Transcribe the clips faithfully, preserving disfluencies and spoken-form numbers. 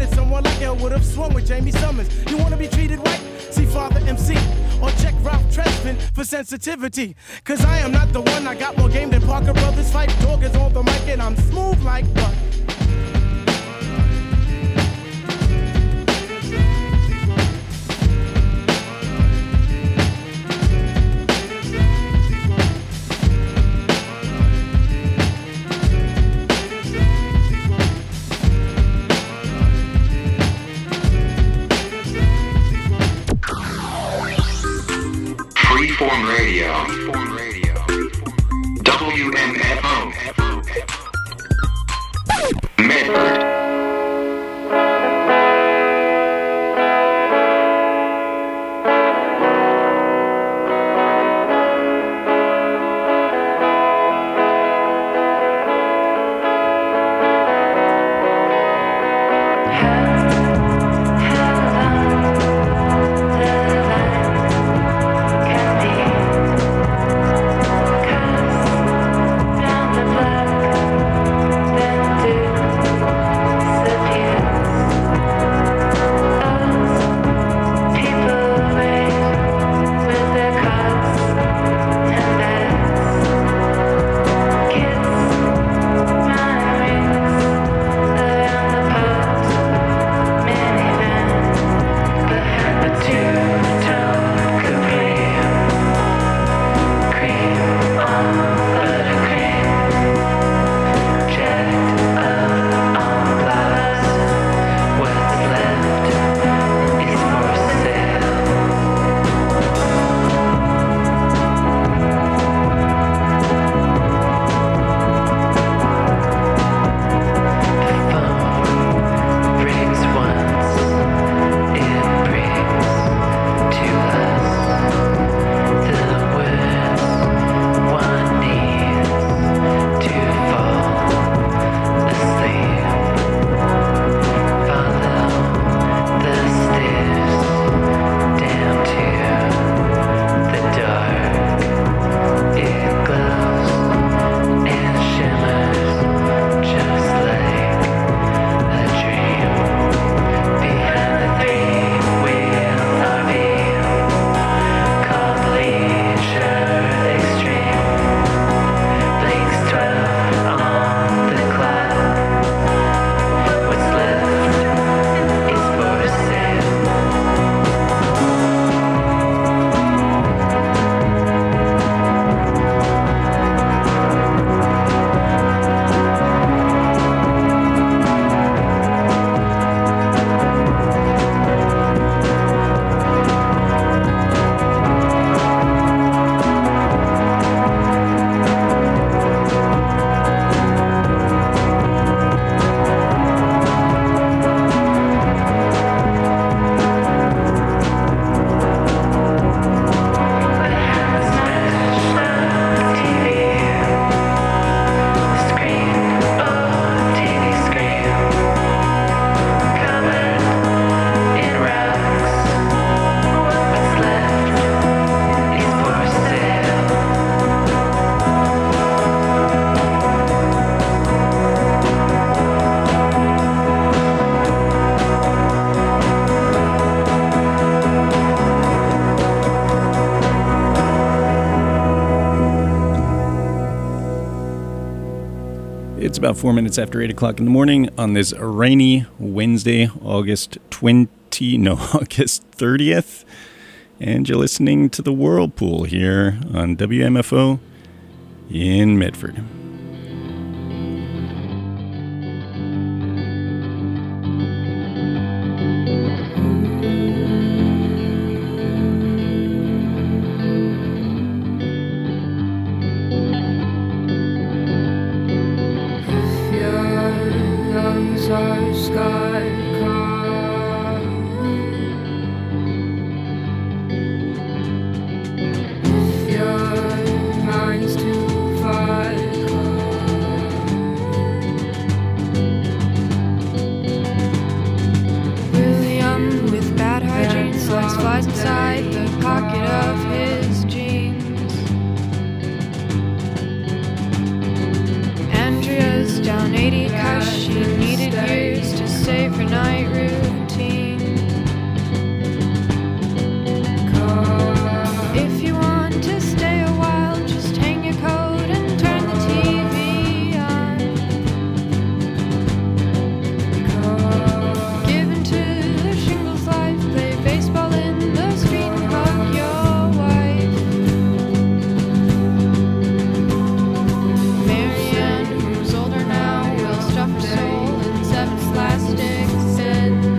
that someone like L would have swung with Jamie Summers. You wanna be treated right? See Father M C or check Ralph Tresvant for sensitivity. Cause I am not the one, I got more game than Parker Brothers. Fight Dog is on the mic and I'm smooth like butter. Freeform Radio. Freeform Radio. W M F O. Medford. It's about four minutes after eight o'clock in the morning on this rainy Wednesday, August twentieth, no, August thirtieth. And you're listening to the Whirlpool here on W M F O in Medford. Your mind's too far. lady cause she needed years to save her night routine. If you want to stay a while, just hang your coat and turn the T V on. Give into the shingles life, play baseball in the street and hug your wife. Marianne, who's older now, will stuff her soul in seven plastic cents.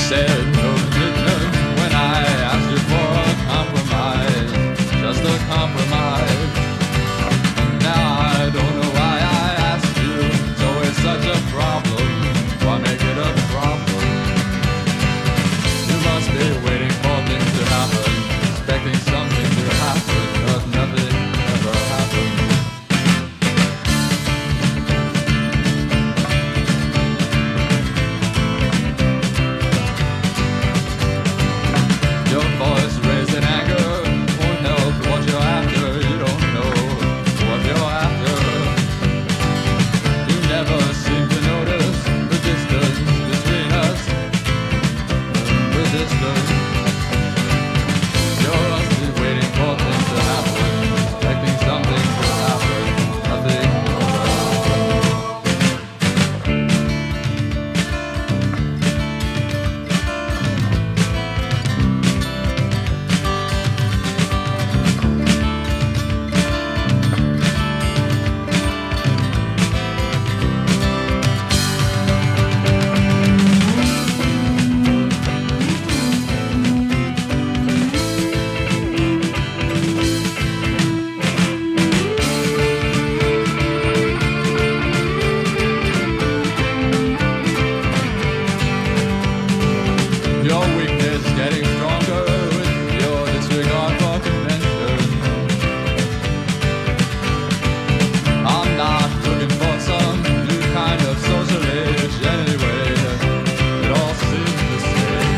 said no commitment when I asked you for a compromise, just a compromise. Now I don't know why I asked you, so it's such a problem. Why make it a problem? You must be waiting for things to happen, expecting something to happen, but nothing ever happened. Your voice raised in anger won't help what you're after. You don't know what you're after. You never seem to notice the distance between us. The distance. You're only waiting for things to happen, expecting something to happen. Nothing ever happened. Your weakness getting stronger with your disregard for convention. I'm not looking for some new kind of social age anyway. It all seems the same.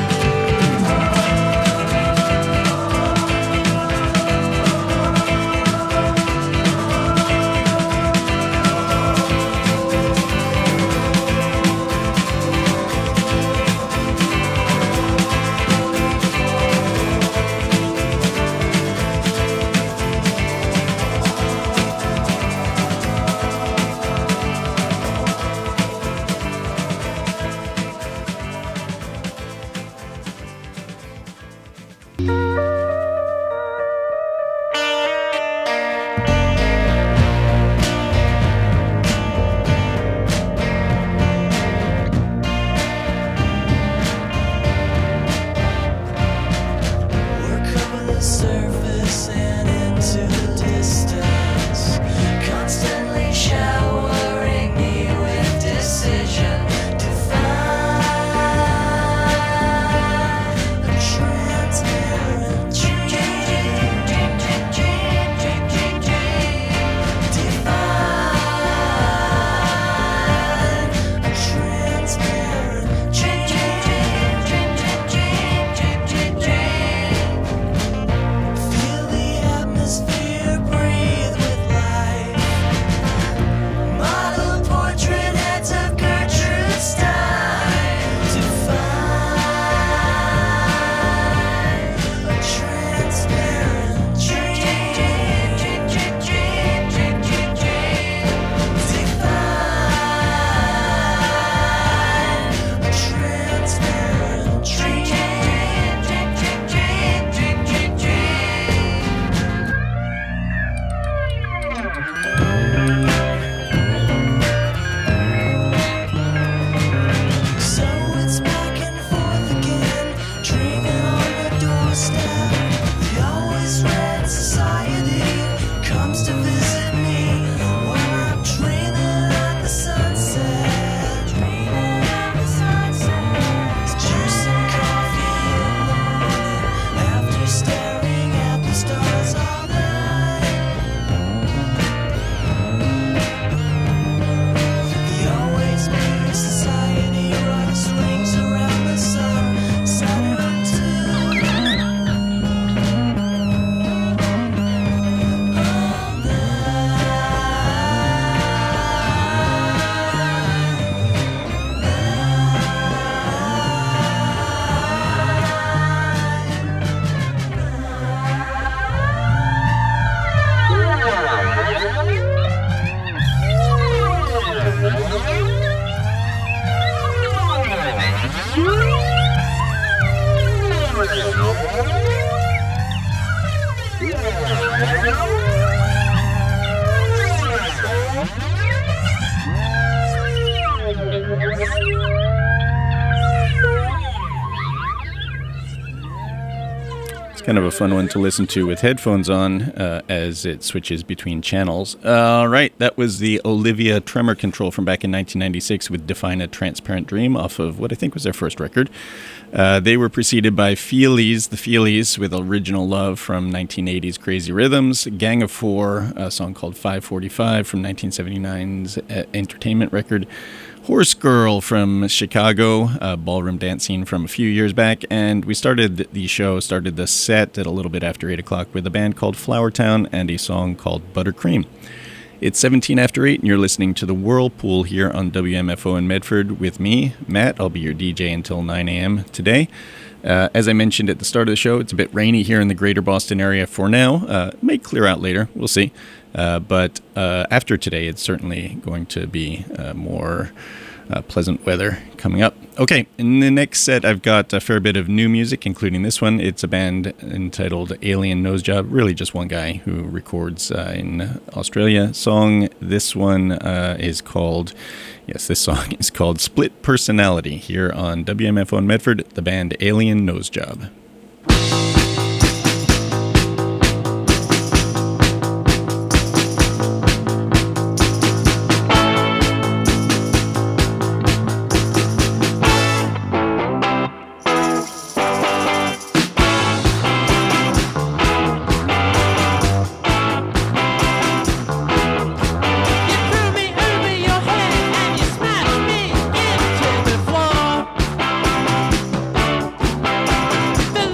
It's kind of a fun one to listen to with headphones on uh, as it switches between channels. All right, that was the Olivia Tremor Control from back in nineteen ninety-six with Define a Transparent Dream off of what I think was their first record. Uh, they were preceded by Feelies, the Feelies, with Original Love from nineteen eighties Crazy Rhythms, Gang of Four, a song called five forty-five from nineteen seventy-nine's uh, Entertainment record, Horse Girl from Chicago, uh, ballroom dance scene from a few years back, and we started the show, started the set at a little bit after eight o'clock with a band called Flower Town and a song called Buttercream. It's seventeen after eight, and you're listening to The Whirlpool here on W M F O in Medford with me, Matt. I'll be your D J until nine a.m. today. Uh, as I mentioned at the start of the show, it's a bit rainy here in the greater Boston area for now. Uh, it may clear out later. We'll see. Uh, but uh, after today, it's certainly going to be uh, more uh, pleasant weather coming up. Okay, in the next set, I've got a fair bit of new music, including this one. It's a band entitled Alien Nosejob, really just one guy who records uh, in Australia. Song, this one uh, is called, yes, this song is called Split Personality here on W M F O in Medford, the band Alien Nosejob. Fill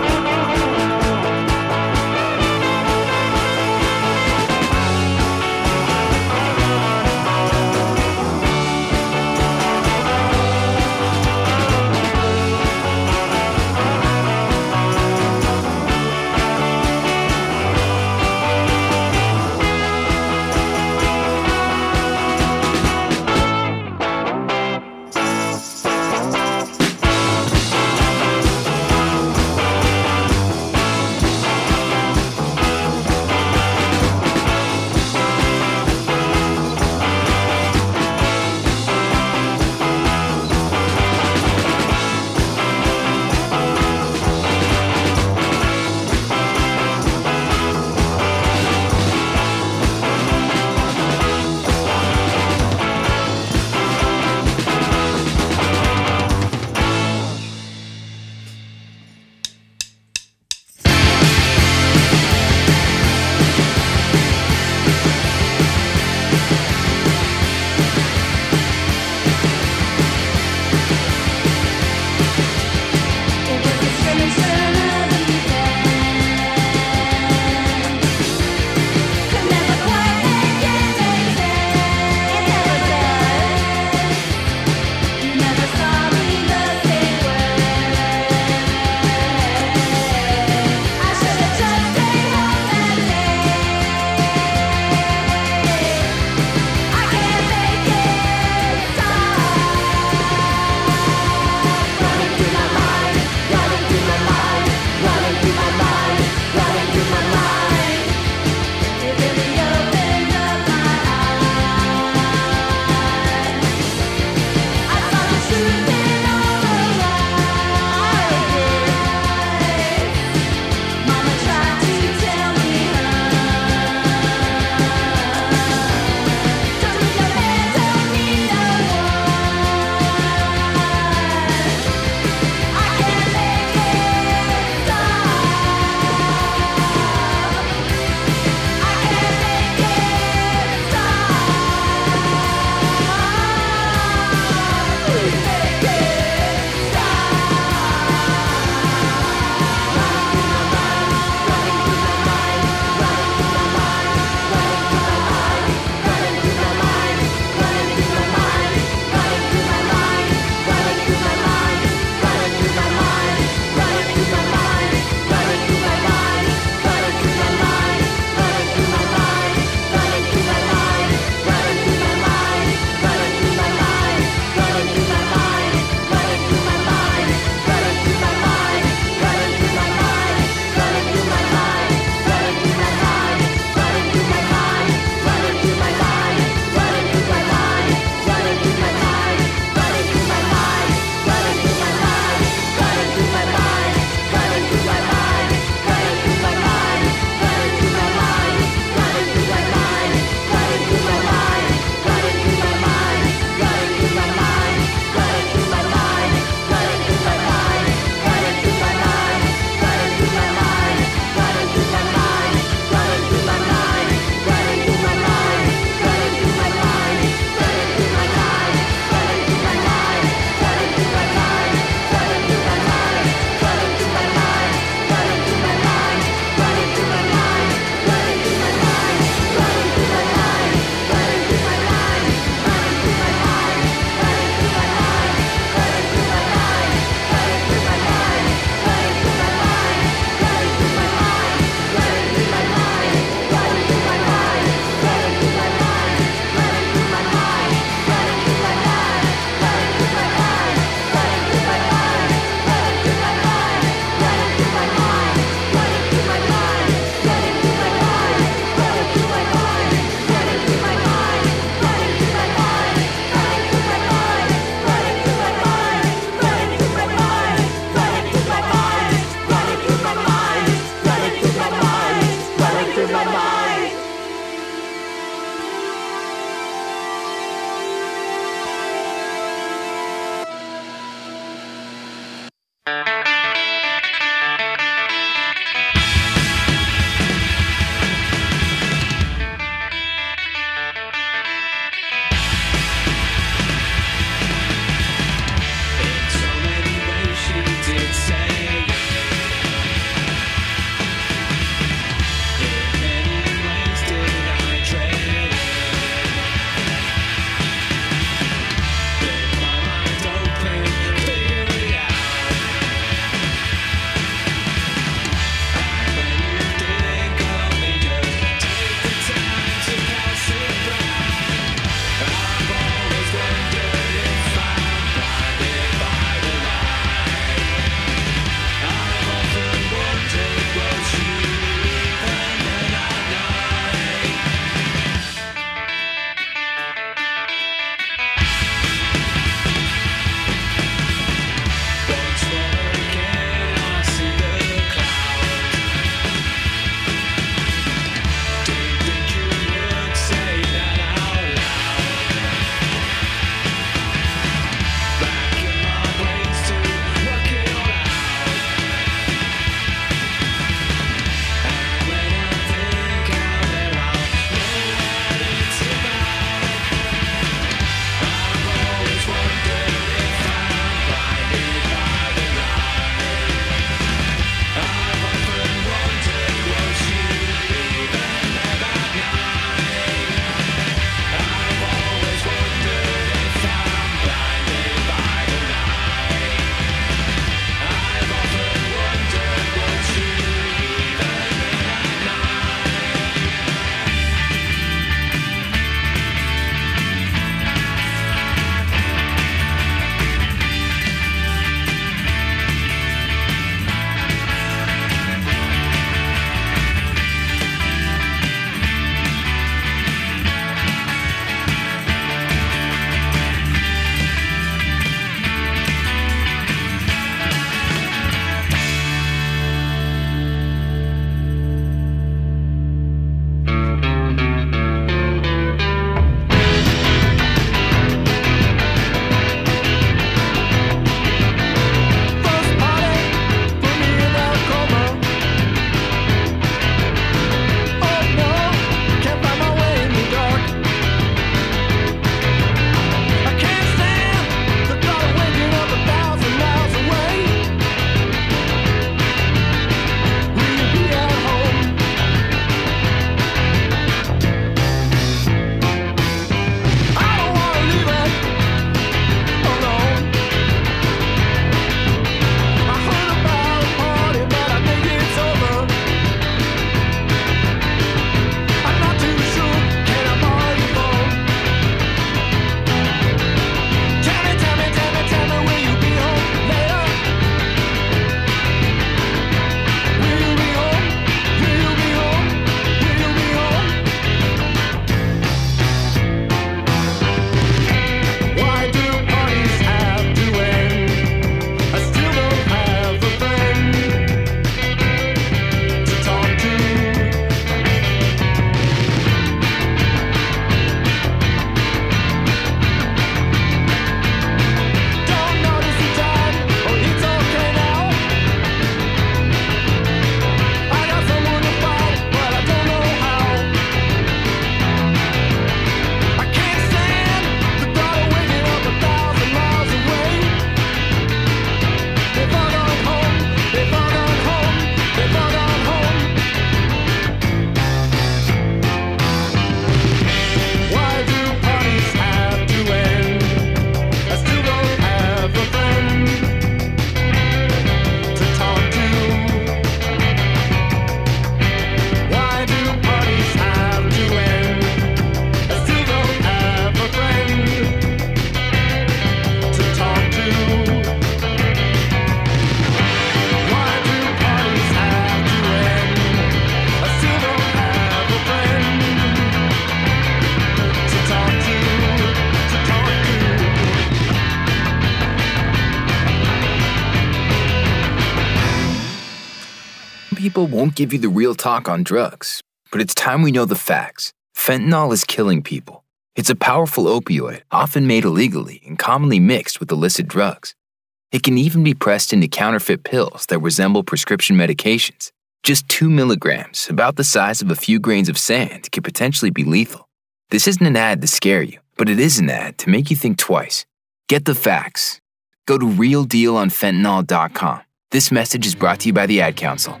people won't give you the real talk on drugs, but it's time we know the facts. Fentanyl is killing people. It's a powerful opioid, often made illegally and commonly mixed with illicit drugs. It can even be pressed into counterfeit pills that resemble prescription medications. Just two milligrams, about the size of a few grains of sand, could potentially be lethal. This isn't an ad to scare you, but it is an ad to make you think twice. Get the facts. Go to real deal on fentanyl dot com. This message is brought to you by the Ad Council.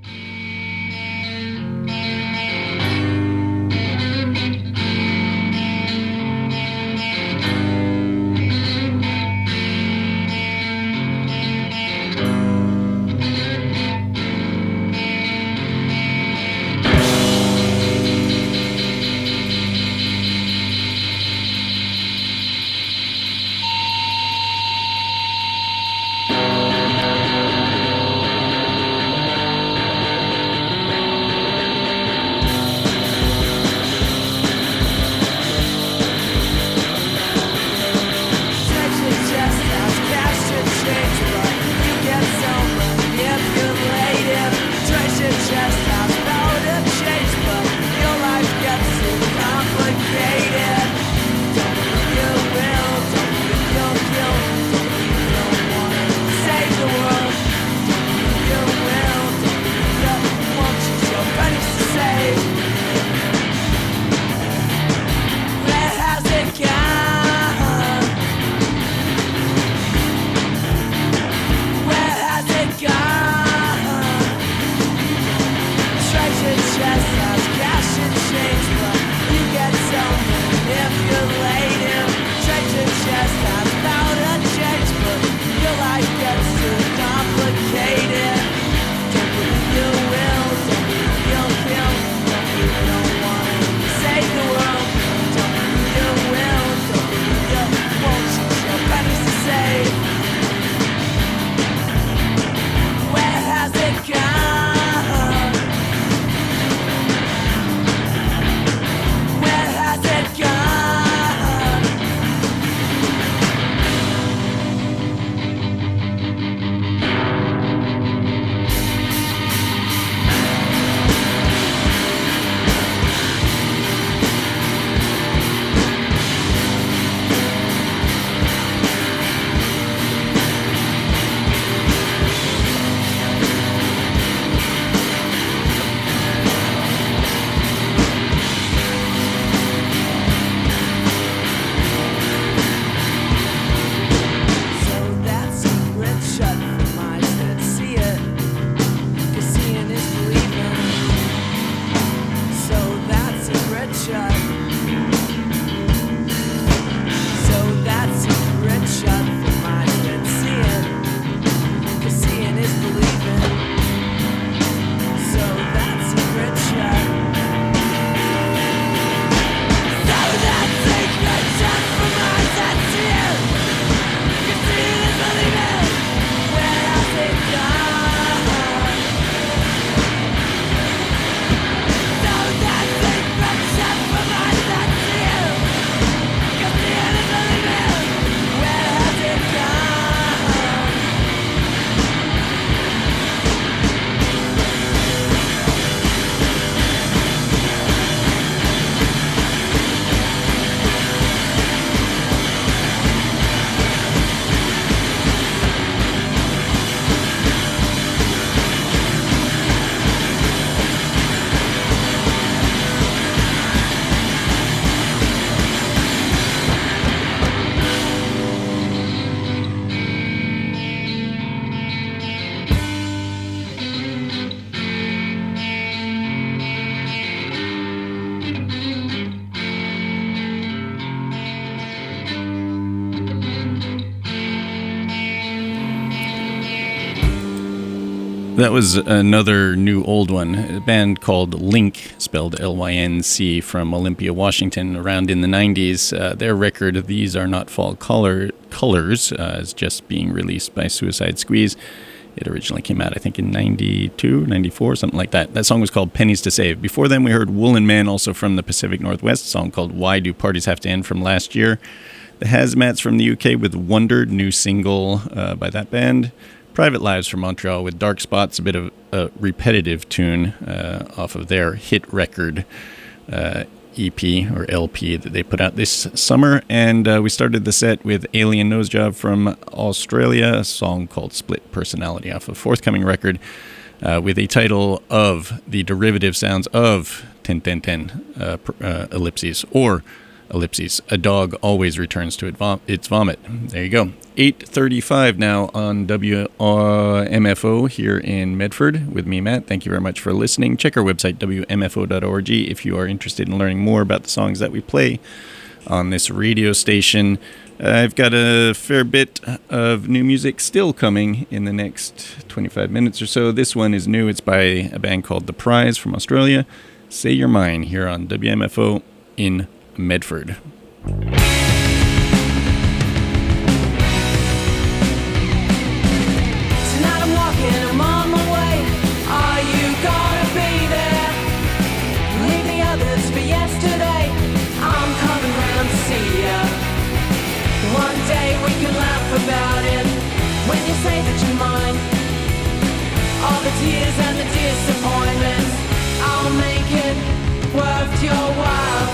That was another new old one, a band called Lync, spelled L Y N C, from Olympia, Washington, around in the nineties. Uh, their record, These Are Not Fall Color, Colors, uh, is just being released by Suicide Squeeze. It originally came out, I think, in ninety-two, ninety-four, something like that. That song was called Pennies to Save. Before then, we heard Woolen Man, also from the Pacific Northwest, a song called Why Do Parties Have to End, from last year. The Hazmats from the U K with Wondered, new single uh, by that band. Private Lives from Montreal with Dark Spots, a bit of a repetitive tune uh, off of their hit record uh, E P or L P that they put out this summer. And uh, we started the set with Alien Nosejob from Australia, a song called Split Personality off a forthcoming record uh, with a title of the derivative sounds of ten ten ten uh, uh, ellipses or ellipses. A dog always returns to it vom- its vomit. There you go. eight thirty-five now on W M F O here in Medford with me, Matt. Thank you very much for listening. Check our website, W M F O dot org, if you are interested in learning more about the songs that we play on this radio station. Uh, I've got a fair bit of new music still coming in the next twenty-five minutes or so. This one is new. It's by a band called The Prize from Australia. Say You're Mine here on W M F O in Medford. About it when you say that you're mine. All the tears and the disappointments, I'll make it worth your while.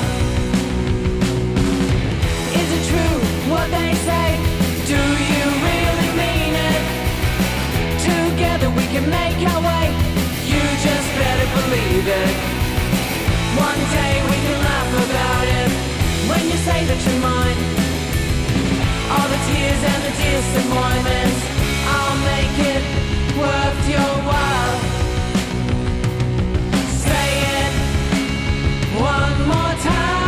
Is it true what they say? Do you really mean it? Together we can make our way. You just better believe it. One day we can laugh about it when you say that you're mine. All the tears and the disappointments, I'll make it worth your while. Say it one more time.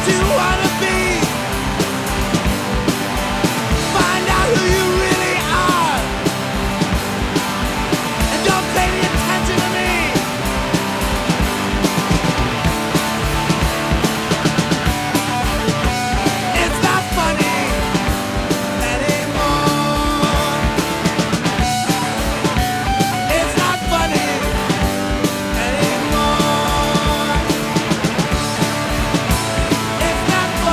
you wanna be. Find out who you really are. And don't pay any attention to me. It's not funny anymore. It's not funny anymore. It's not funny anymore.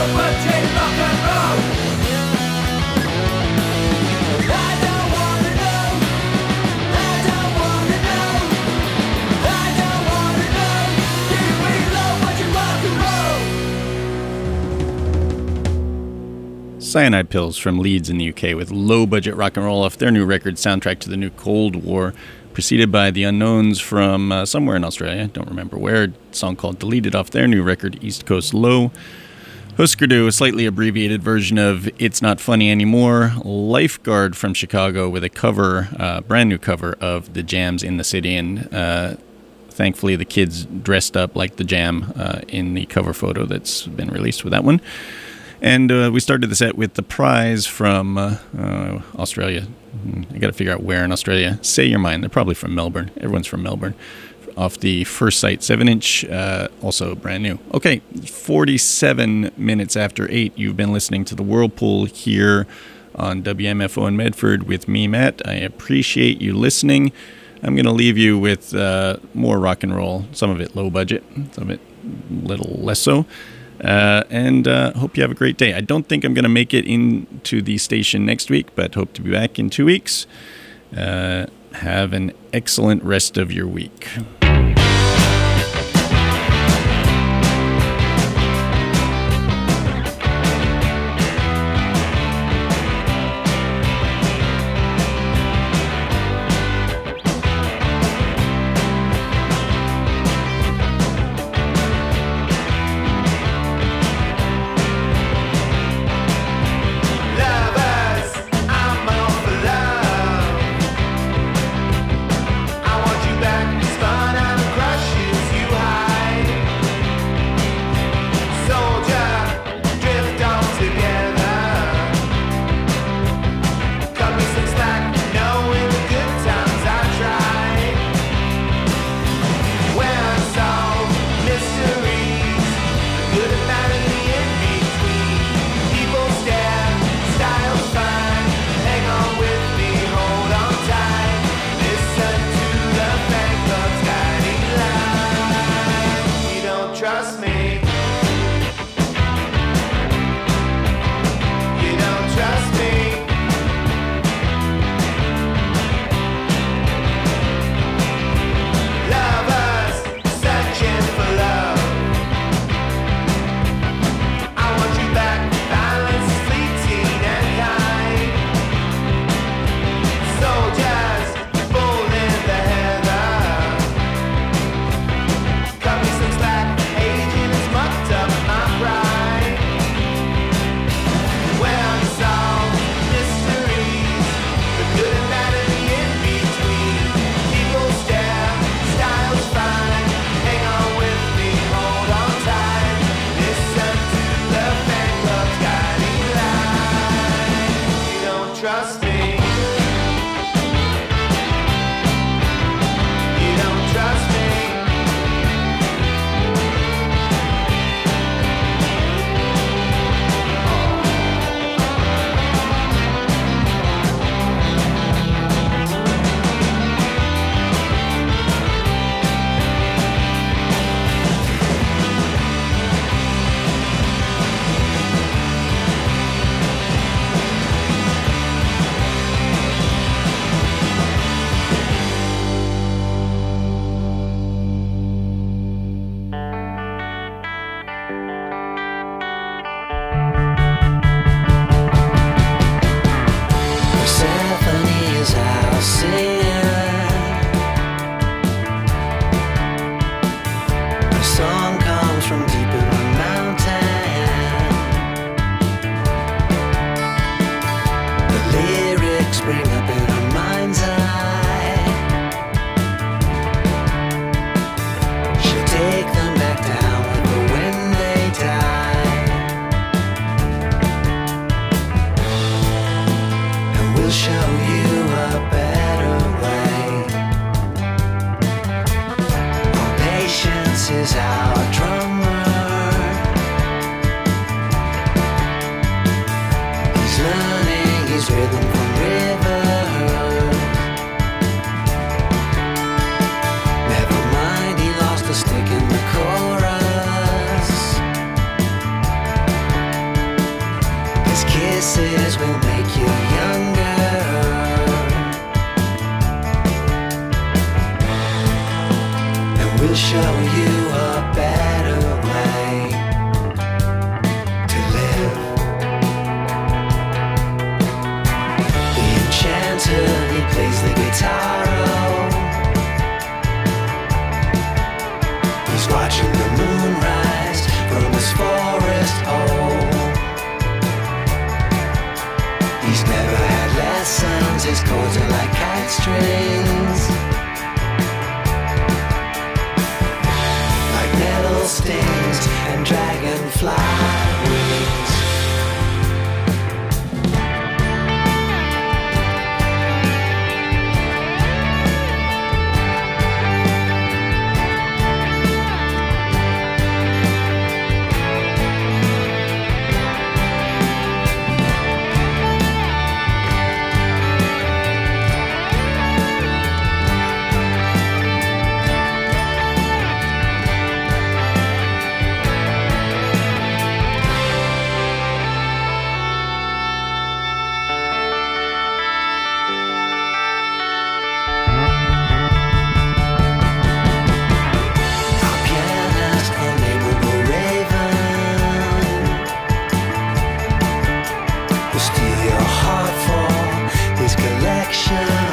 Cyanide Pills from Leeds in the U K with low-budget rock and roll off their new record, Soundtrack to the New Cold War, preceded by The Unknowns from uh, somewhere in Australia, don't remember where, a song called Deleted off their new record, East Coast Low. Husker Du, a slightly abbreviated version of It's Not Funny Anymore. Lifeguard from Chicago with a cover, uh, brand new cover of The Jam's In the City, and uh, thankfully the kids dressed up like The Jam uh, in the cover photo that's been released with that one. And uh, we started the set with The Prize from uh, uh, Australia. I got to figure out where in Australia. Say Your Mind. They're probably from Melbourne. Everyone's from Melbourne. Off the First Sight seven inch, uh, also brand new. Okay, forty-seven minutes after eight, you've been listening to The Whirlpool here on W M F O in Medford with me, Matt. I appreciate you listening. I'm going to leave you with uh, more rock and roll, some of it low budget, some of it a little less so. Uh, and uh, hope you have a great day. I don't think I'm going to make it into the station next week, but hope to be back in two weeks. Uh, have an excellent rest of your week. kisses will make you younger. And we'll show you a better way to live. The enchanter, he plays the guitar. He's watching the moon rise from his forest home. He's never had lessons, his chords are like kite strings, like nettle stings and dragonfly wings. Steal your heart for his collection.